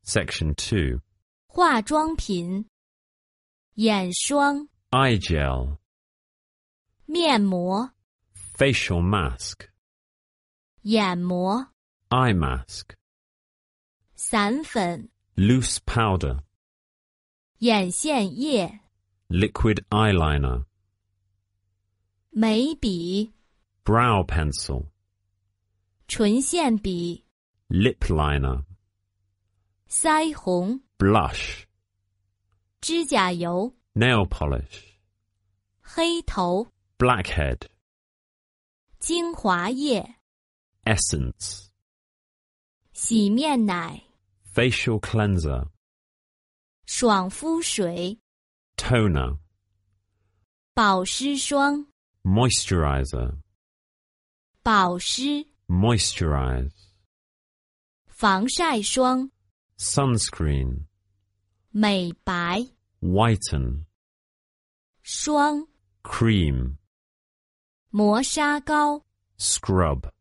Section 2. 化妆品、眼霜、 Eye gel. 面膜、 Facial mask. 眼膜、 Eye mask. 散粉、 Loose powder. 眼线液、 Liquid eyeliner. 眉笔、 Brow pencil. 唇线笔、 Lip liner. 腮红、 Blush. 指甲油、 Nail polish. 黑头、 Blackhead. 精华液、 Essence. 洗面奶、 Facial cleanser. 爽肤水、 Toner. 保湿霜、 Moisturizer. 保湿、 Moisturize. 防晒霜、 Sunscreen. 美白、 Whiten. 霜、 Cream. 磨砂膏。 Scrub.